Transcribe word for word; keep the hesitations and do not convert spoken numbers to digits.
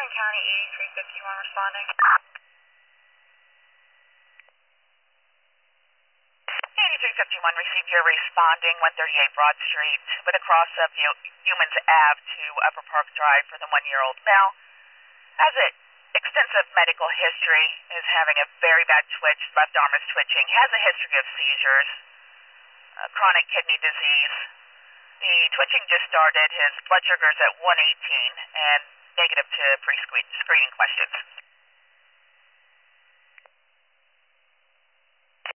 County eighty-three fifty-one responding. eighty-three fifty-one received your responding one thirty-eight Broad Street with a cross of Humans Ave to Upper Park Drive for the one-year-old male. Has it extensive medical history, is having a very bad twitch, left arm is twitching, has a history of seizures, uh, chronic kidney disease. The twitching just started, his blood sugar is at one eighteen and negative to pre-screening questions.